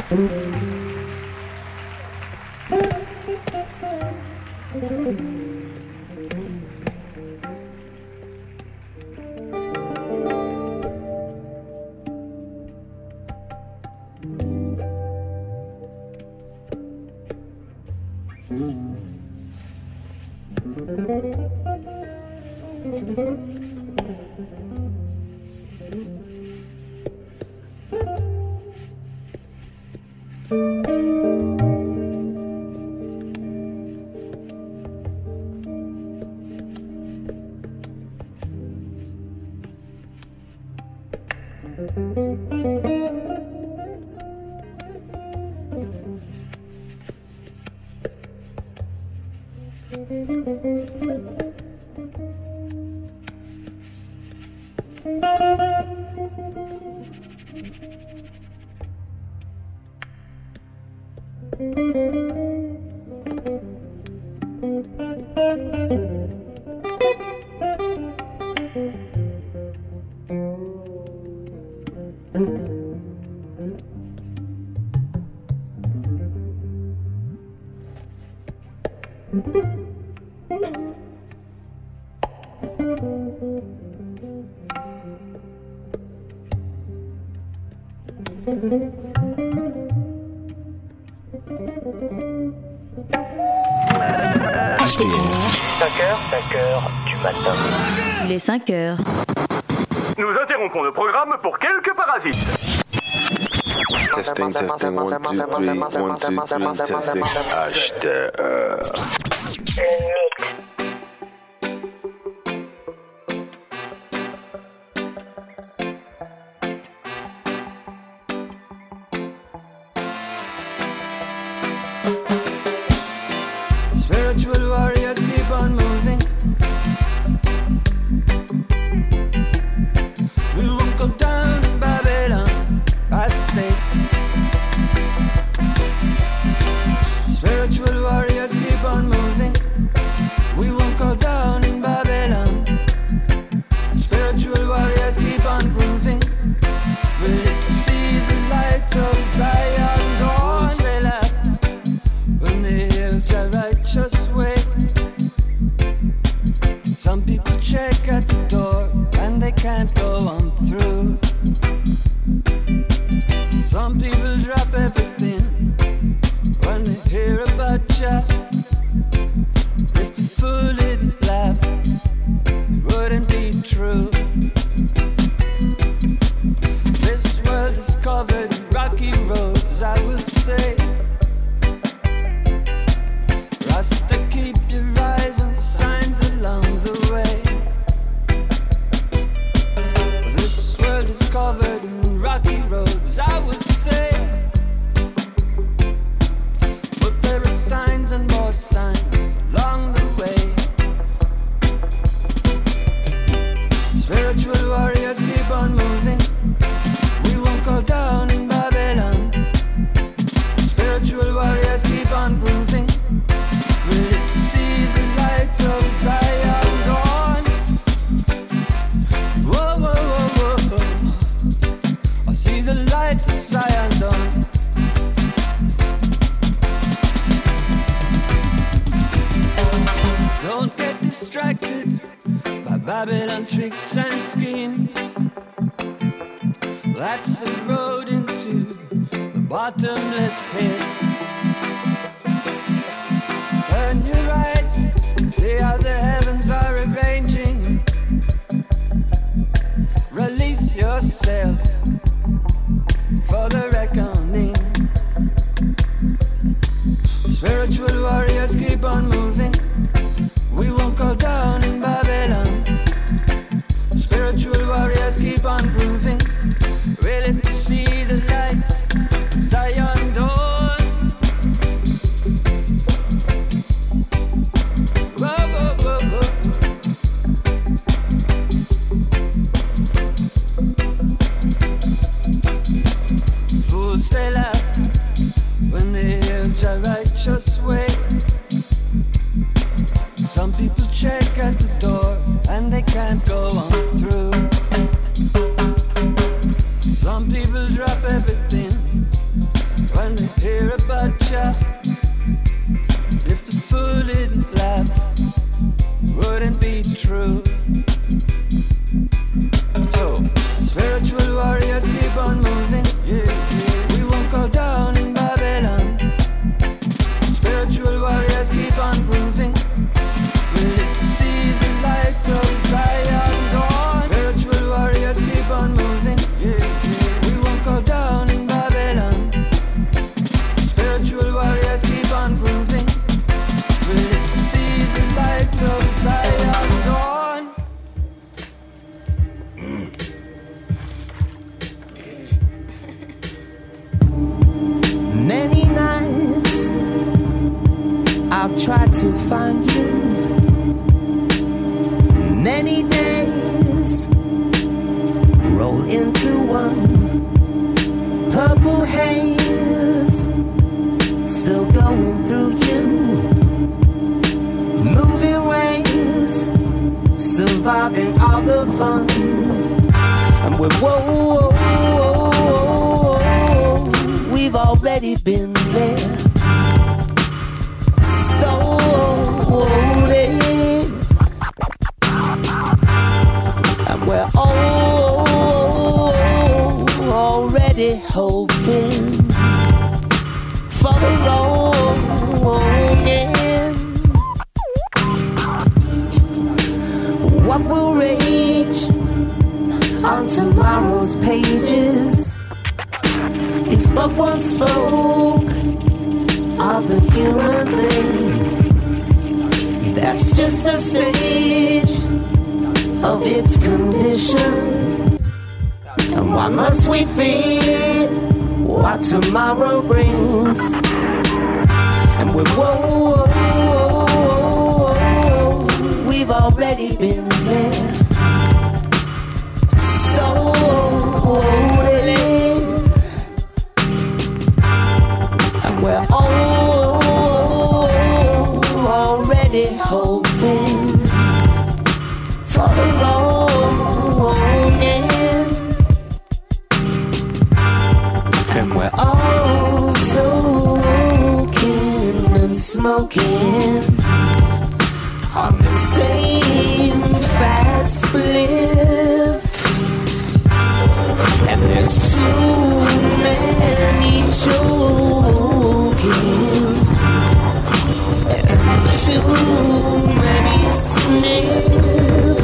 Du matin. Il est 5 heures. Nous interrompons le programme pour quelques parasites. Testing, 1, 2, 3, 1, 2, 3, testing. HTR. Spiritual warriors keep on moving. We won't go down in Babylon, I say. Spiritual warriors keep on moving. We won't go down in Babylon. Spiritual warriors keep on grooving. We live to see the light of Zion dawn. They laugh when they hear the righteous way. Some people check at the door and they can't go on through. Some people drop everything when they hear about Jah. If the fool didn't laugh, it wouldn't be true. This world is covered in rocky roads, I will say. Rasta, keep your eyes on signs along the way. This world is covered in rocky roads, I would say. But there are signs and more signs along the way. Spiritual warriors keep on moving. We won't go down in Babylon. Spiritual warriors keep on grooving. We live to see the light of Zion dawn. Whoa, whoa, whoa, whoa. I see the light of Zion dawn. Don't get distracted by Babylon tricks and schemes. That's the road into the bottomless pit. Turn your eyes, see how the heavens are arranging. Release yourself for the reckoning. Spiritual warriors keep on moving. We won't go down in Babylon. Spiritual warriors keep on grooving. Ready to see the light of Zion dawn. Whoa, whoa, whoa, whoa. tried to find you. Many days roll into one. Purple haze still going through you. Moving ways, surviving all the fun. And we're we've already been there. Slowly. And we're already hoping for the longing. What will rage on tomorrow's pages is but one spoke of the human thing. That's just a stage of its condition. And why must we fear what tomorrow brings? And we've already been there. Slowly. And we're already hoping for the longing. And we're all soaking and smoking on the same fat spliff. And there's too many joking and too many sniffs.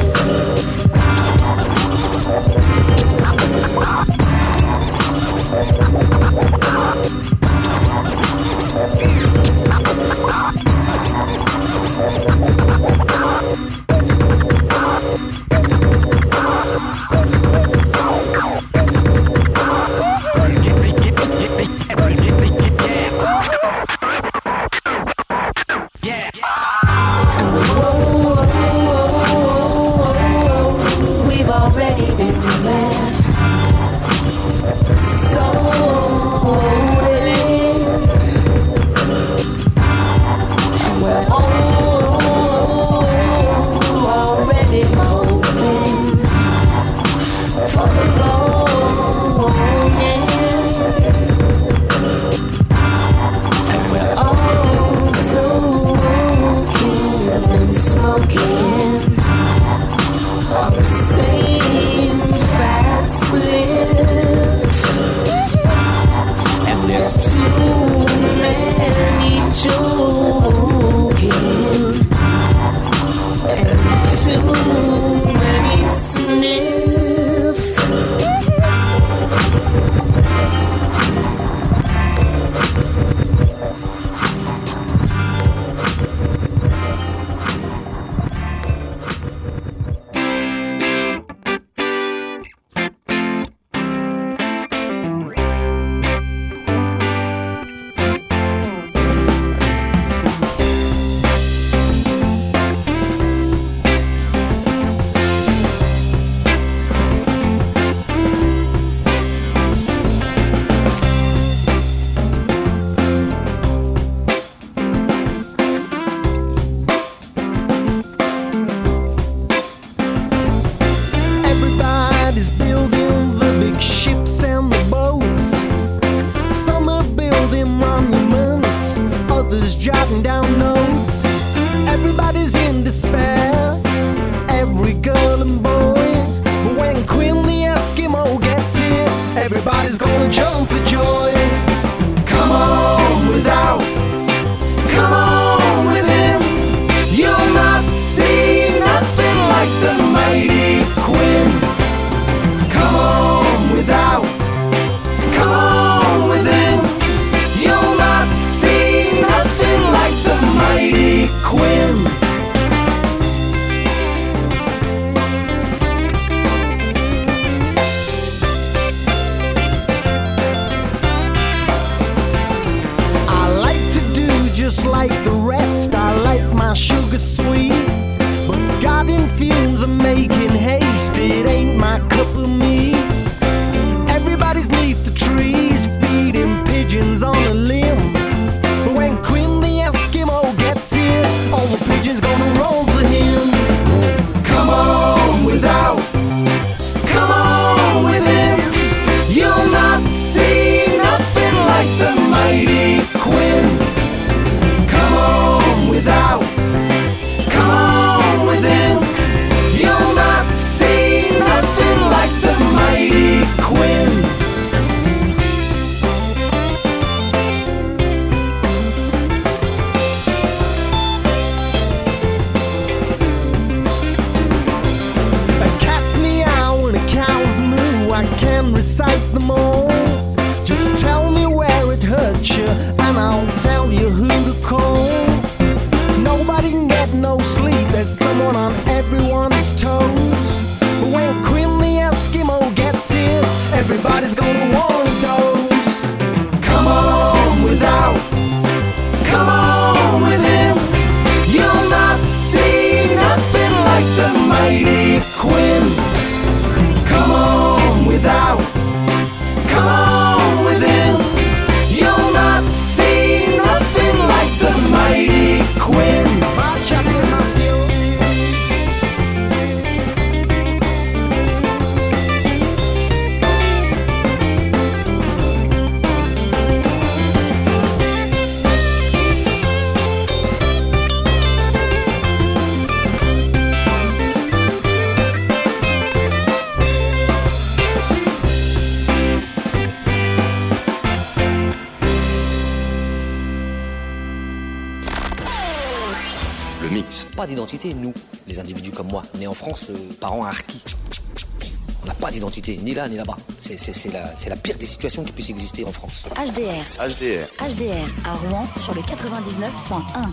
pas d'identité, nous, les individus comme moi, nés en France, parents harkis. On n'a pas d'identité, ni là ni là-bas. C'est la pire des situations qui puisse exister en France. HDR à Rouen sur le 99.1.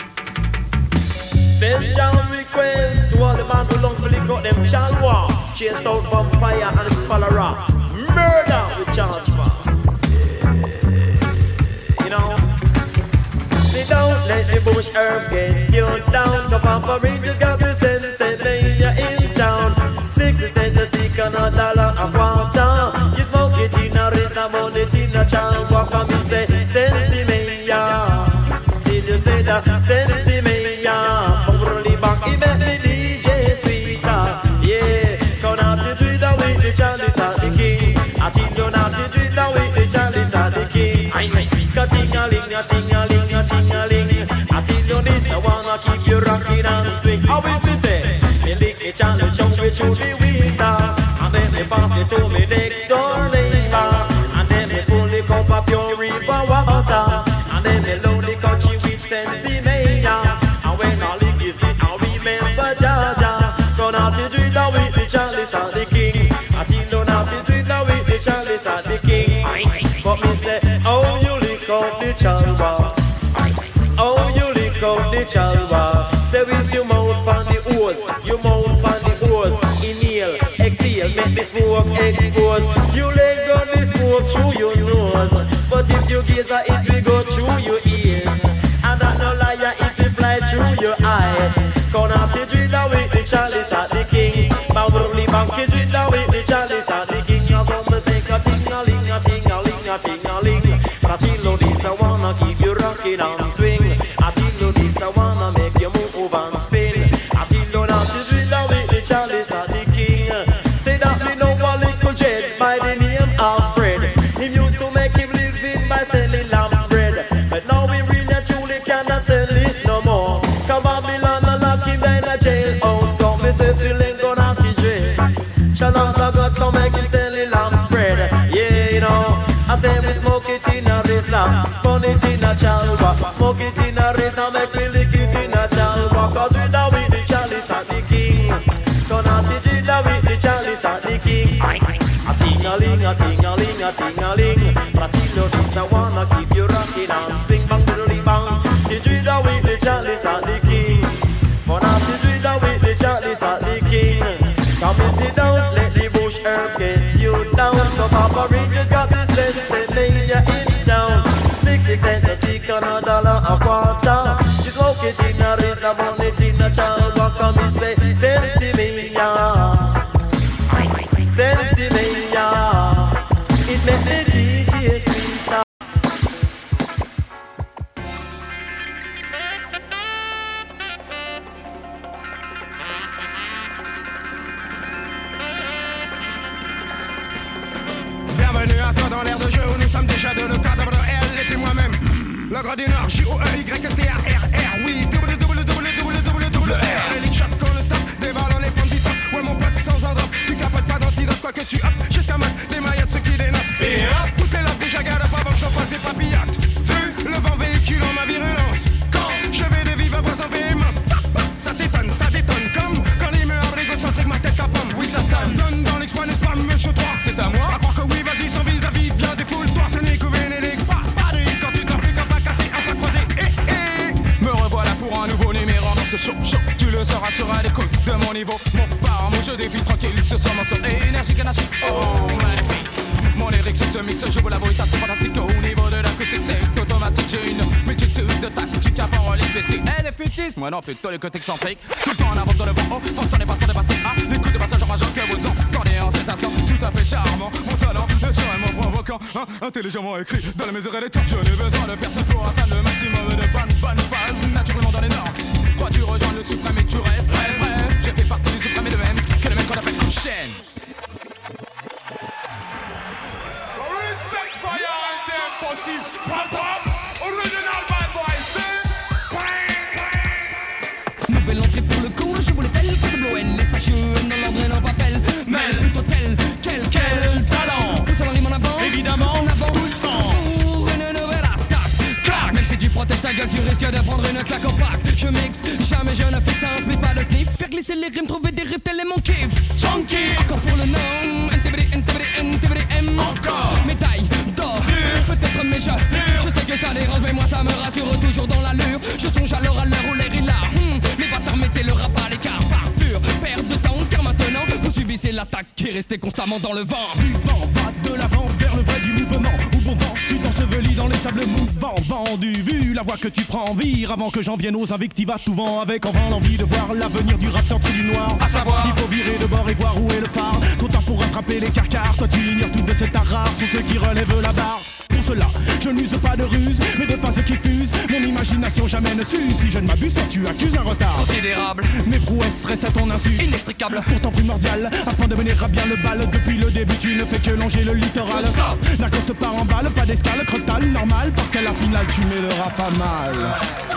Special request to all the man who long to lick out them chalwa. Chase out vampire and cholera. Murder with charge for. You know, they don't let the bush herb get you down. The vampire just got the sense that lay you in town. 60 cents a stick and $1 a quarter. You smoke it in a race, I'm on it in a chance. Walk on me say, sensi me ya. Did you say that? Sensi me ya. He met me DJ Sweeter, yeah. Come out to driller with the chalice at the king. I think you're not the driller with the chalice at the king. Ting-a-ling, a-ting-a-ling, a-ting-a-ling. I think you're this, I wanna keep you rocking and swing. How will we say? Me lick the chalice, jump with you the winter. And then me pass it to me next door neighbor. And then me pull the cup of pure river water. And then me load the country with sensi mania. And when I lick this, remember Jaja, gonna have to drink now with the chalice and the king. I think don't have to drink now with the chalice and the king. But me say, oh you lick out the chalwa, oh you lick out the chalwa. Say with your mouth on the hose, your mouth on the hose. Inhale, exhale, make the smoke expose. You let go the smoke through your nose, but if you gaze at it will go through your ears. And that no liar, it will fly through your eye. Gonna have to drink now with the chalice at the king. Boundary bank is drink now with the chalice at the king. As on the take a ting-a-ling, a ting-a-ling, a ting-a-ling. But I tell you this, I wanna keep you rocking and swing. I tell you this, I wanna make you move and spin. I tell you not to drink now with the chalice at the king. Say that me know a little jet by the name of Fred. He used to make him living by selling lamb bread. But now we really truly cannot sell it no more. Come on, Babylon and lock him in a jailhouse. Come me say feeling gonna have to jail. Shalanda God come make him sell the lamb bread. Yeah, you know, I say we smoke it in a Rizla, burn it in a chalwa. Smoke it in a Rizla, make me lick it in a chalwa. Cause we da with the chalice at the king. Gonna have to do that with the chalice at the king. A ting-a-ling, a ting-a-ling, a ting-a-ling. But I tell you this, I wanna keep you rocking and sing bang diddly bang. You do that with the chalice at the king. But I have to do that with the chalice at the king. Come and sit down, let the bush herb get you down. So Papa Rangers got the sense and lay you in town. 60 cents a stick and $1 a quarter. You smoke it in a razor, burn it in a chalwa. Come and say, sensi me ya, sensi me ya. It make the DJ sweeter. Bienvenue à toi dans l'air de jeu où nous sommes déjà de le cadre de L et puis moi-même. Le gras du Nord, J-O-E-Y-S-T-A-R-R. Oui, R. Les lick shots qu'on le stop, dévalant les pommes du top. Ouais mon pote sans un drop, tu capotes pas d'antidote, quoi que tu hop. Jusqu'à mode, des maillots ceux qui dénotent. Et hop, toutes les lattes déjà garde avant que j'en fasse des papillotes. Vu le vent véhiculant ma virulence. Quand je vais de vive voix en véhémence. Ça t'étonne, ça détonne comme quand les meurs égocentriques ma tête à pomme. Oui ça sonne, donne dans l'exploit, n'est-ce pas monsieur 3. C'est à moi, à croire que oui vas-y son vis-à-vis, viens défoule-toi. Ce n'est qu'ouvert les pas quand tu t'en plus qu'un pas cassé, un pas croisé. Me revoilà pour un nouveau numéro dans ce show. Tu le sauras sur l'écoute de mon niveau. Mon pas, mon jeu défile tranquille, ce soir mon son énergique anarchique. Oh magnifique. Mon lyrique sur ce mix, je vous l'avoue, c'est fantastique. Au niveau de l'acoustique, c'est automatique. J'ai une multitude de tactiques à part les spécifiques. Elle est futisme, moi non, plutôt les côtés excentriques. Tout le temps en avance dans le vent, oh, on n'est pas sans dépasser. Ah, les coups de passage en majeur que vous entendez en cet instant. Tout à fait charmant, mon talent, naturellement provoquant. Intelligemment écrit dans les mesures et les temps. Je n'ai besoin de personne pour atteindre le maximum de bonnes phases. Naturellement dans les normes. Crois-tu rejoindre le suprême et tu rêves, vrai. J'ai fait partie du suprême et de même que le mec qu'on appelle chaîne. Nouvelle entrée pour le coup, je vous l'appelle Code Bleu, les sacheux, non l'André, non papel. Mais plutôt tel, quel talent. Où ça rime en avant, évidemment, en avant tout le temps. Pour une nouvelle attaque, clac. Même si tu protèges ta gueule, tu risques de prendre une je claque au pack, je mixe, jamais je ne fixe un split, pas de sniff. Faire glisser les rimes, trouver des riffs, tel est mon kiff. Funky, encore pour le nom, NTBD, encore. Médaille d'or, peut-être mais je sais que ça dérange, mais moi ça me rassure toujours dans l'allure. Je songe alors à l'heure où l'air est là. Les bâtards mettez le rap à l'écart par pure perte de temps, car maintenant vous subissez l'attaque qui est restée constamment dans le vent. Du vent, va de l'avant vers le vrai du mouvement. Où bon vent, tu t'ensevelis dans les sables mouvants. Vendu, vu la voie que tu prends, vire avant que j'en vienne aux invectives à tout vent. Avec en vain l'envie de voir l'avenir du rap sorti du noir. À savoir, il faut virer de bord et voir où est le phare. Trop tard pour rattraper les carcars. Toi tu ignores tout de cet art rare. Sont ceux qui relèvent la barre. Pour cela, je n'use pas de ruse, mais de phrases qui fusent. Mon imagination jamais ne s'use. Si je ne m'abuse, toi tu accuses un retard considérable. Mes prouesses restent à ton insu, inextricable, pourtant primordial. Afin de mener à bien le bal, depuis le début tu ne fais que longer le littoral. N'accoste pas en balle, pas d'escale, crotal, normal. Parce qu'à la finale tu mets le rap pas mal.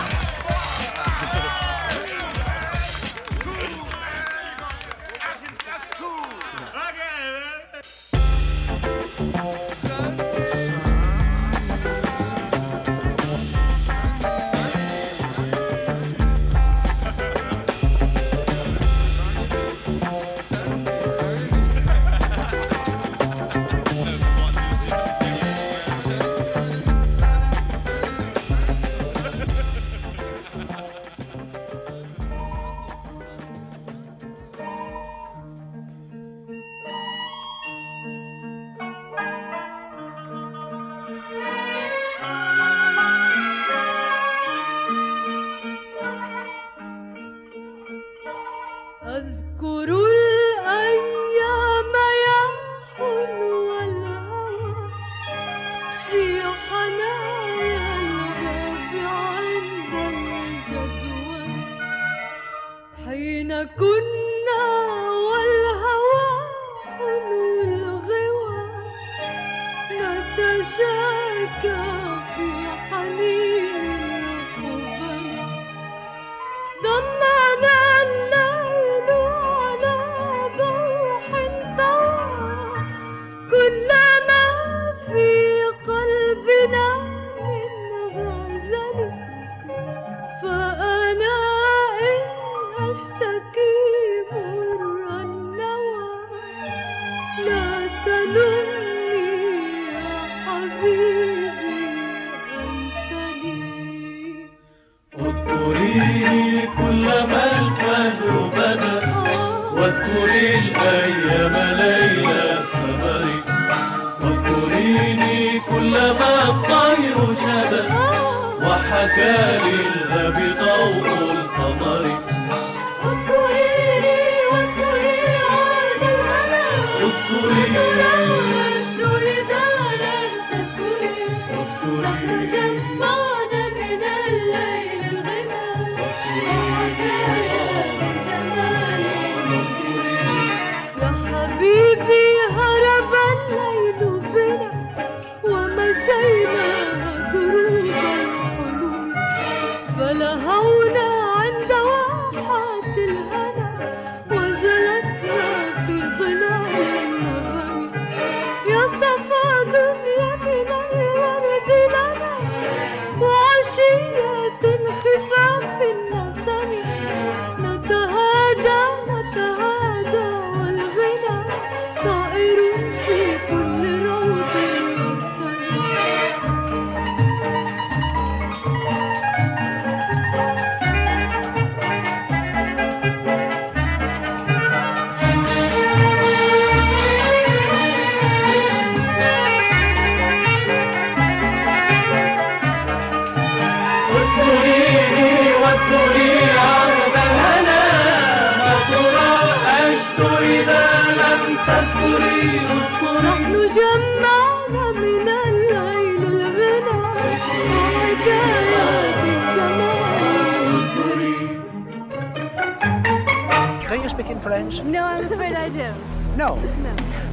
French? No, I'm afraid I do. No? No.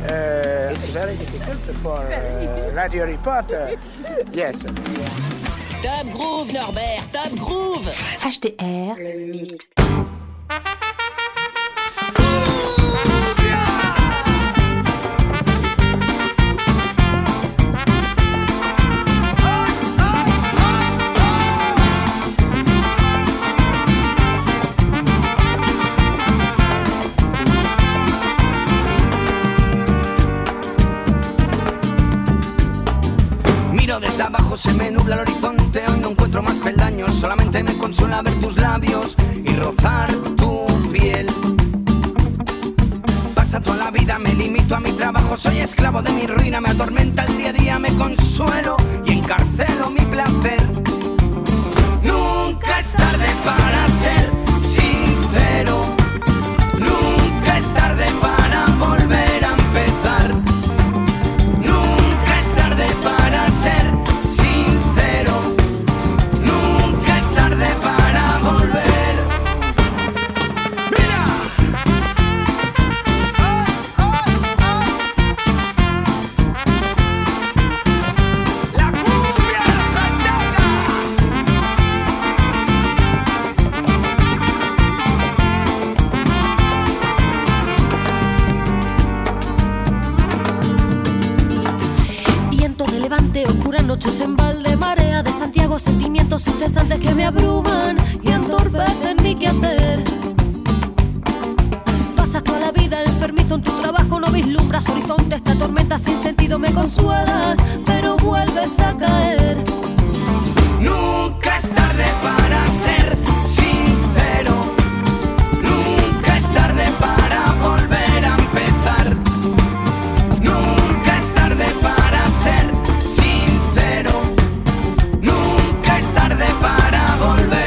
It's very difficult for radio reporter. Yes. Top Groove, Norbert, Top Groove. HDR, le mix. Miro desde abajo, se me nubla el horizonte. Hoy no encuentro más peldaños, solamente me consuela ver tus labios y rozar tu piel. Pasa toda la vida, me limito a mi trabajo. Soy esclavo de mi ruina, me atormenta el día a día. Me consuelo y encarcelo mi placer. Nunca es tarde para ser sincero. Nunca es tarde para volver a empezar. Nunca es tarde para ser sincero. Nunca es tarde para volver. ¡Mira! La cumbia sandaga. Viento de levante, oscura noches en balde, marea de Santiago, sentimientos incesantes que me abruman y entorpecen mi quehacer. Pasas toda la vida enfermizo en tu trabajo, no vislumbras horizontes, te atormentas sin sentido, me consuelas, pero vuelves a caer. Nunca es tarde para ser sincero. Nunca es tarde para volver a empezar. Nunca es tarde para ser sincero. Nunca es tarde para volver.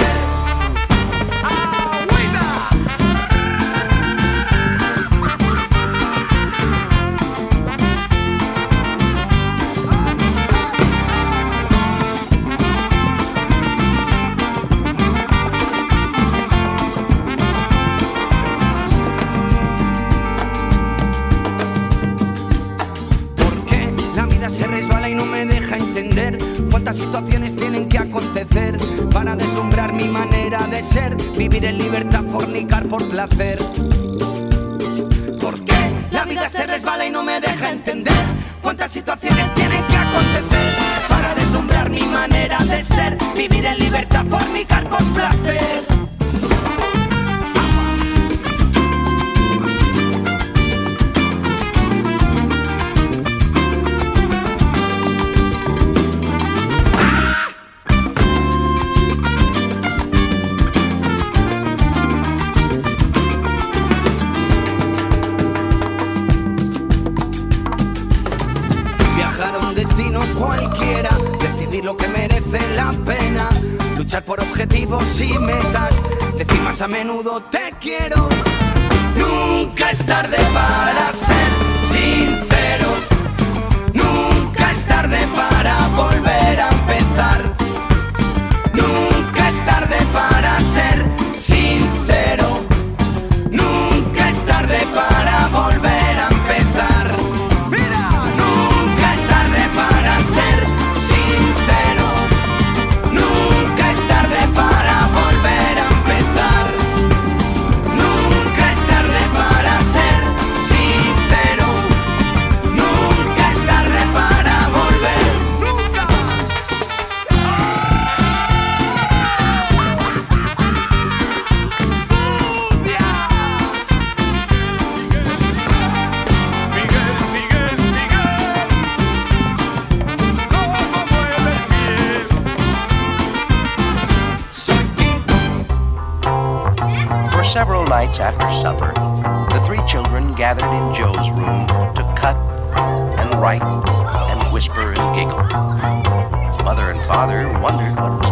Porque la vida se resbala y no me deja entender cuántas situaciones tienen que acontecer para deslumbrar mi manera de ser, vivir en libertad, fornicar por placer. Porque la vida se resbala y no me deja entender cuántas situaciones tienen que acontecer para deslumbrar mi manera de ser, vivir en libertad, fornicar por placer. Viajar a un destino cualquiera, decidir lo que merece la pena, luchar por objetivos y metas, decir más a menudo te quiero. Nunca es tarde para ser sincero. Nunca es tarde para volver a empezar. Nunca es tarde para ser sincero. Nunca es tarde para volver a empezar. Mira, nunca es tarde para ser sincero. Nunca es tarde para volver a empezar. Nunca es tarde para ser sincero. Nunca es tarde para volver. Nunca. For several nights after supper, the three children gathered in Joe's room to cut and write and whisper and giggle. Mother and father wondered what